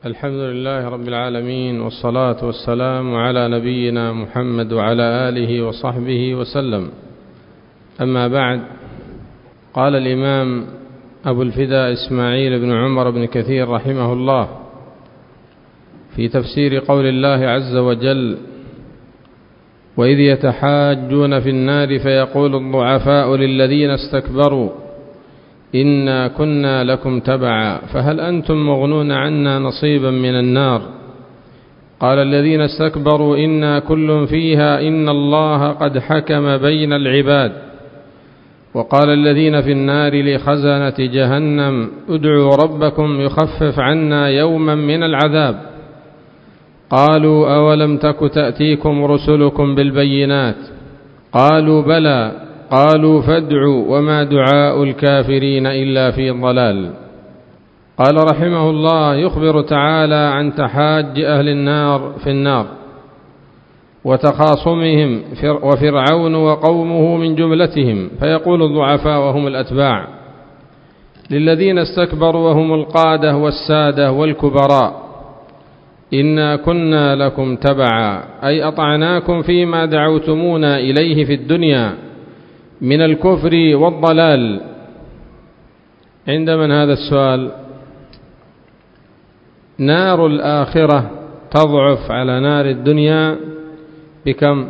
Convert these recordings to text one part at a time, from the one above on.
الحمد لله رب العالمين، والصلاة والسلام على نبينا محمد وعلى آله وصحبه وسلم. أما بعد، قال الإمام أبو الفداء إسماعيل بن عمر بن كثير رحمه الله في تفسير قول الله عز وجل: وإذ يتحاجون في النار فيقول الضعفاء للذين استكبروا إنا كنا لكم تبعا فهل أنتم مغنون عنا نصيبا من النار. قال الذين استكبروا إنا كل فيها إن الله قد حكم بين العباد. وقال الذين في النار لخزنة جهنم ادعوا ربكم يخفف عنا يوما من العذاب. قالوا أولم تك تأتيكم رسلكم بالبينات؟ قالوا بلى. قالوا فادعوا وما دعاء الكافرين إلا في ضلال. قال رحمه الله: يخبر تعالى عن تحاج أهل النار في النار وتخاصمهم، وفرعون وقومه من جملتهم، فيقول الضعفاء وهم الأتباع للذين استكبروا وهم القادة والسادة والكبراء: إنا كنا لكم تبعا، أي أطعناكم فيما دعوتمونا إليه في الدنيا من الكفر والضلال. عند من هذا السؤال؟ نار الآخرة تضعف على نار الدنيا بكم؟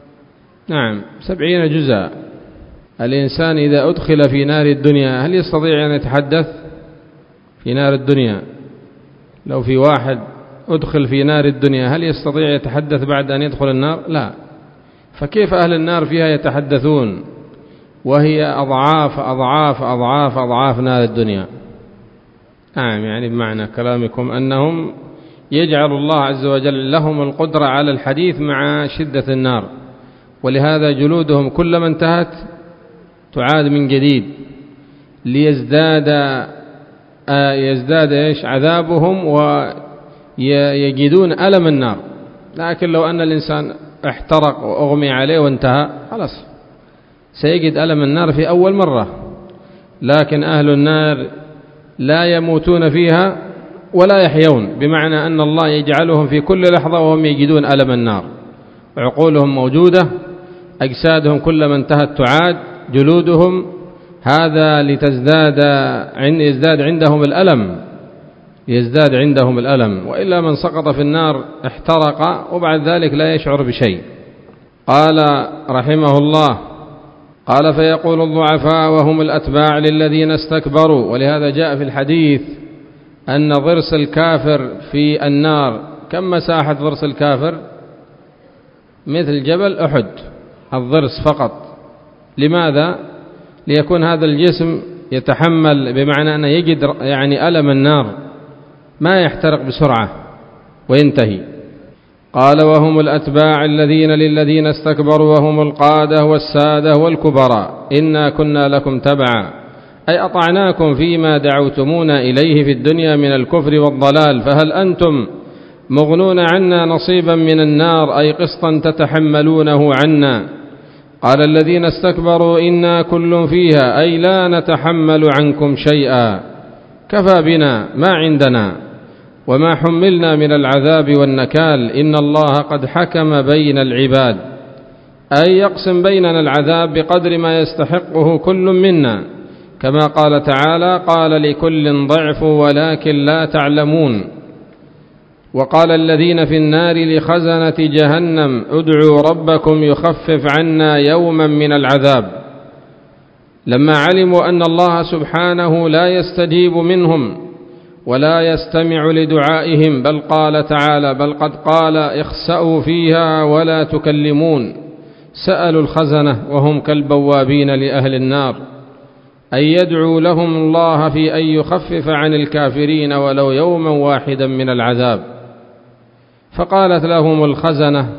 70 جزءا. الإنسان إذا أدخل في نار الدنيا هل يستطيع أن يتحدث في نار الدنيا؟ لو في واحد أدخل في نار الدنيا هل يستطيع يتحدث بعد أن يدخل النار؟ لا. فكيف أهل النار فيها يتحدثون وهي أضعاف أضعاف أضعاف أضعاف نار الدنيا؟ يعني بمعنى كلامكم أنهم يجعل الله عز وجل لهم القدرة على الحديث مع شدة النار، ولهذا جلودهم كلما انتهت تعاد من جديد ليزداد عذابهم ويجدون ألم النار. لكن لو أن الإنسان احترق وأغمي عليه وانتهى خلاص سيجد ألم النار في أول مرة. لكن أهل النار لا يموتون فيها ولا يحيون، بمعنى أن الله يجعلهم في كل لحظة وهم يجدون ألم النار. عقولهم موجودة، أجسادهم كلما انتهت تعاد جلودهم، هذا يزداد عندهم الألم، وإلا من سقط في النار احترق وبعد ذلك لا يشعر بشيء. قال رحمه الله: قال فيقول الضعفاء وهم الأتباع للذين استكبروا. ولهذا جاء في الحديث أن ضرس الكافر في النار، كم مساحة ضرس الكافر؟ مثل جبل أحد الضرس فقط. لماذا؟ ليكون هذا الجسم يتحمل، بمعنى أنه يجد ألم النار، ما يحترق بسرعة وينتهي. قال وهم الأتباع الذين للذين استكبروا وهم القادة والسادة والكبراء: إنا كنا لكم تبعا، أي أطعناكم فيما دعوتمونا إليه في الدنيا من الكفر والضلال، فهل أنتم مغنون عنا نصيبا من النار، أي قسطا تتحملونه عنا. قال الذين استكبروا إنا كل فيها، أي لا نتحمل عنكم شيئا، كفى بنا ما عندنا وما حملنا من العذاب والنكال، إن الله قد حكم بين العباد، أي يقسم بيننا العذاب بقدر ما يستحقه كل منا، كما قال تعالى: قال لكل ضعف ولكن لا تعلمون. وقال الذين في النار لخزنة جهنم ادعوا ربكم يخفف عنا يوما من العذاب، لما علموا أن الله سبحانه لا يستجيب منهم ولا يستمع لدعائهم، بل قال تعالى: بل قد قال اخسأوا فيها ولا تكلمون. سألوا الخزنة وهم كالبوابين لأهل النار، أي يدعو لهم الله في أن يخفف عن الكافرين ولو يوما واحدا من العذاب. فقالت لهم الخزنة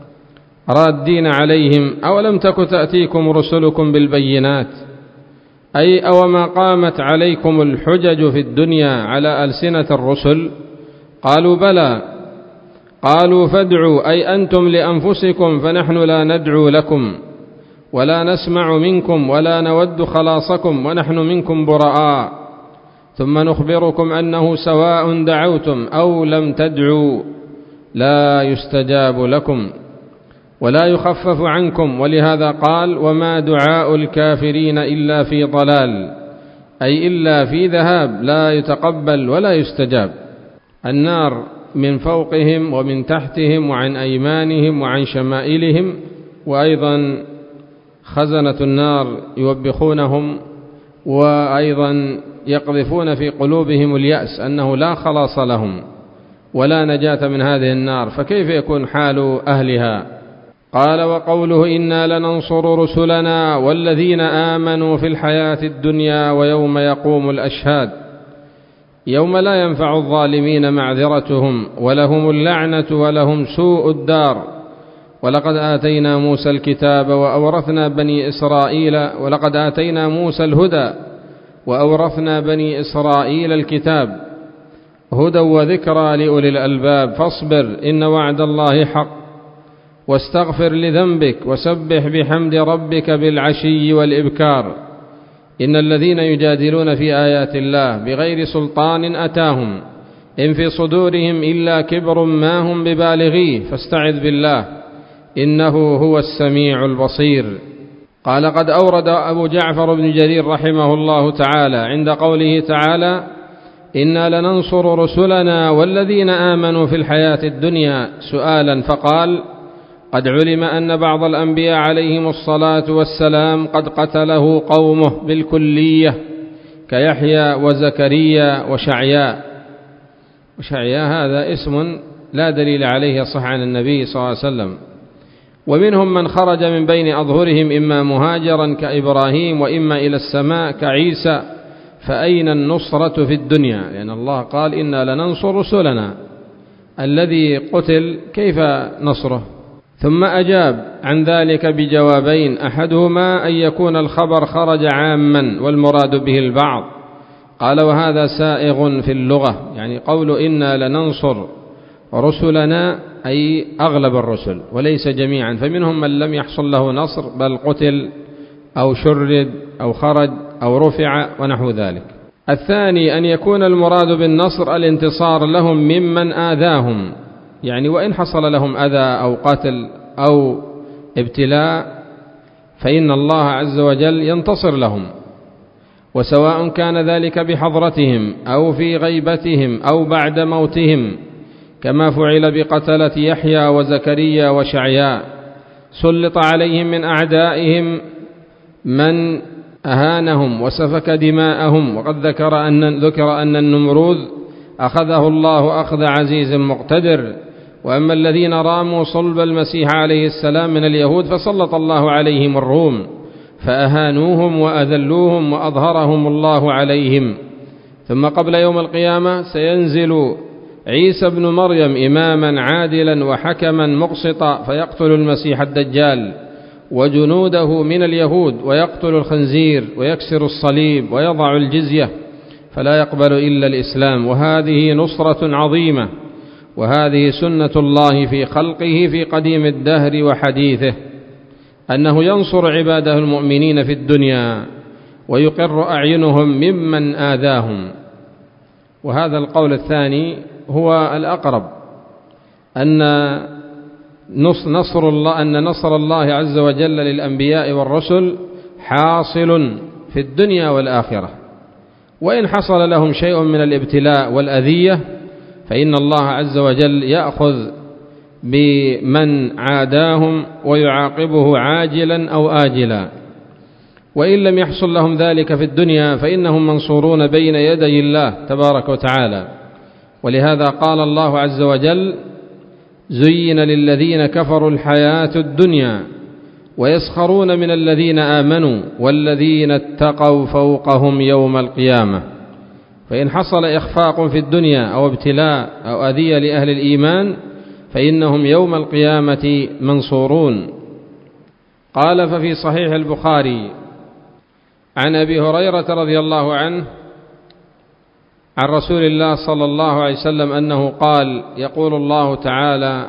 رادين عليهم: أولم تك تأتيكم رسلكم بالبينات، أي أوما قامت عليكم الحجج في الدنيا على ألسنة الرسل؟ قالوا بلى. قالوا فادعوا، أي أنتم لأنفسكم، فنحن لا ندعو لكم ولا نسمع منكم ولا نود خلاصكم ونحن منكم براء. ثم نخبركم أنه سواء دعوتم أو لم تدعوا لا يستجاب لكم ولا يخفف عنكم. ولهذا قال: وما دعاء الكافرين إلا في ضلال، أي إلا في ذهاب، لا يتقبل ولا يستجاب. النار من فوقهم ومن تحتهم وعن أيمانهم وعن شمائلهم، وأيضا خزنة النار يوبخونهم وأيضا يقذفون في قلوبهم اليأس أنه لا خلاص لهم ولا نجاة من هذه النار، فكيف يكون حال أهلها؟ قال: وقوله: إنا لننصر رسلنا والذين آمنوا في الحياة الدنيا ويوم يقوم الأشهاد، يوم لا ينفع الظالمين معذرتهم ولهم اللعنة ولهم سوء الدار. ولقد آتينا موسى الكتاب وأورثنا بني إسرائيل، ولقد آتينا موسى الهدى وأورثنا بني إسرائيل الكتاب هدى وذكرى لأولي الألباب. فاصبر إن وعد الله حق واستغفر لذنبك وسبح بحمد ربك بالعشي والإبكار. إن الذين يجادلون في آيات الله بغير سلطان أتاهم إن في صدورهم إلا كبر ما هم ببالغيه فاستعذ بالله إنه هو السميع البصير. قال: قد أورد أبو جعفر بن جرير رحمه الله تعالى عند قوله تعالى: إنا لننصر رسلنا والذين آمنوا في الحياة الدنيا سؤالا، فقال: قد علم أن بعض الأنبياء عليهم الصلاة والسلام قد قتله قومه بالكلية كيحيى وزكريا وشعياء. وشعياء هذا اسم لا دليل عليه يصح عن النبي صلى الله عليه وسلم. ومنهم من خرج من بين أظهرهم إما مهاجرا كإبراهيم وإما إلى السماء كعيسى، فأين النصرة في الدنيا؟ لأن الله قال: إنا لننصر رسلنا. الذي قتل كيف نصره؟ ثم أجاب عن ذلك بجوابين: أحدهما أن يكون الخبر خرج عاما والمراد به البعض. قال: وهذا سائغ في اللغة، يعني قول إنا لننصر رسلنا أي أغلب الرسل وليس جميعا، فمنهم من لم يحصل له نصر بل قتل أو شرد أو خرج أو رفع ونحو ذلك. الثاني أن يكون المراد بالنصر الانتصار لهم ممن آذاهم، يعني وإن حصل لهم أذى أو قتل أو ابتلاء فإن الله عز وجل ينتصر لهم، وسواء كان ذلك بحضرتهم أو في غيبتهم أو بعد موتهم، كما فعل بقتلة يحيى وزكريا وشعياء. سلط عليهم من أعدائهم من أهانهم وسفك دماءهم، وقد ذكر أن النمرود أخذه الله أخذ عزيز مقتدر. وأما الذين راموا صلب المسيح عليه السلام من اليهود فسلط الله عليهم الروم فأهانوهم وأذلوهم وأظهرهم الله عليهم. ثم قبل يوم القيامة سينزل عيسى بن مريم إماما عادلا وحكما مقسطا فيقتل المسيح الدجال وجنوده من اليهود، ويقتل الخنزير ويكسر الصليب ويضع الجزية، فلا يقبل إلا الإسلام. وهذه نصرة عظيمة، وهذه سنة الله في خلقه في قديم الدهر وحديثه، أنه ينصر عباده المؤمنين في الدنيا ويقر أعينهم ممن آذاهم. وهذا القول الثاني هو الأقرب، أن نصر الله عز وجل للأنبياء والرسل حاصل في الدنيا والآخرة، وإن حصل لهم شيء من الابتلاء والأذية فإن الله عز وجل يأخذ بمن عاداهم ويعاقبه عاجلا أو آجلا. وإن لم يحصل لهم ذلك في الدنيا فإنهم منصورون بين يدي الله تبارك وتعالى. ولهذا قال الله عز وجل: زين للذين كفروا الحياة الدنيا ويسخرون من الذين آمنوا والذين اتقوا فوقهم يوم القيامة. فإن حصل إخفاق في الدنيا أو ابتلاء أو أذية لأهل الإيمان فإنهم يوم القيامة منصورون. قال: ففي صحيح البخاري عن أبي هريرة رضي الله عنه عن رسول الله صلى الله عليه وسلم أنه قال: يقول الله تعالى: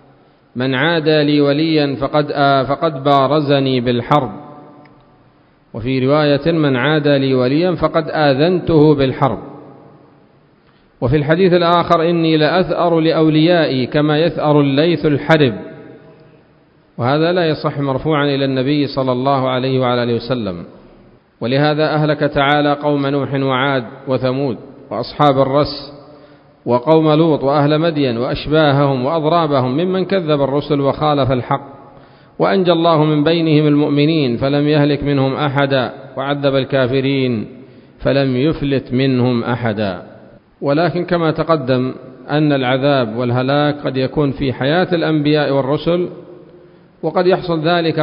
من عادى لي وليا فقد بارزني بالحرب. وفي رواية من عادى لي وليا فقد آذنته بالحرب. وفي الحديث الآخر إني لأثأر لأوليائي كما يثأر الليث الحرب، وهذا لا يصح مرفوعا إلى النبي صلى الله عليه وعلى آله وسلم. ولهذا أهلك تعالى قوم نوح وعاد وثمود وأصحاب الرس وقوم لوط وأهل مدين وأشباههم وأضرابهم ممن كذب الرسل وخالف الحق، وأنجى الله من بينهم المؤمنين فلم يهلك منهم أحدا، وعذب الكافرين فلم يفلت منهم أحدا. ولكن كما تقدم أن العذاب والهلاك قد يكون في حياة الأنبياء والرسل، وقد يحصل ذلك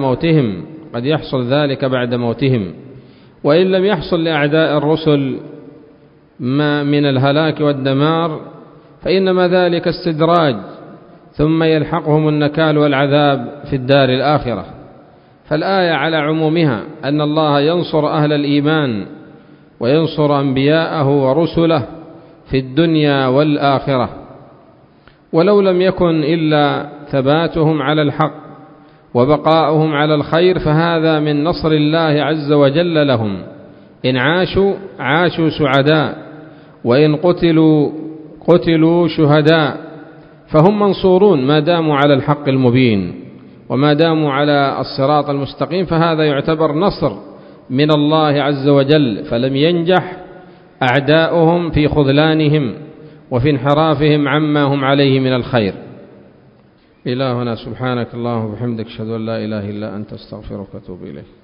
بعد موتهم، وإن لم يحصل لأعداء الرسل ما من الهلاك والدمار فإنما ذلك استدراج، ثم يلحقهم النكال والعذاب في الدار الآخرة. فالآية على عمومها أن الله ينصر أهل الإيمان وينصر أنبياءه ورسله في الدنيا والآخرة، ولو لم يكن إلا ثباتهم على الحق وبقاؤهم على الخير فهذا من نصر الله عز وجل لهم. إن عاشوا سعداء، وإن قتلوا شهداء، فهم منصورون ما داموا على الحق المبين وما داموا على الصراط المستقيم، فهذا يعتبر نصر من الله عز وجل، فلم ينجح أعداؤهم في خذلانهم وفي انحرافهم عما هم عليه من الخير. إلهنا سبحانك اللهم وبحمدك أشهد أن لا إله إلا أنت أستغفرك وأتوب إليك.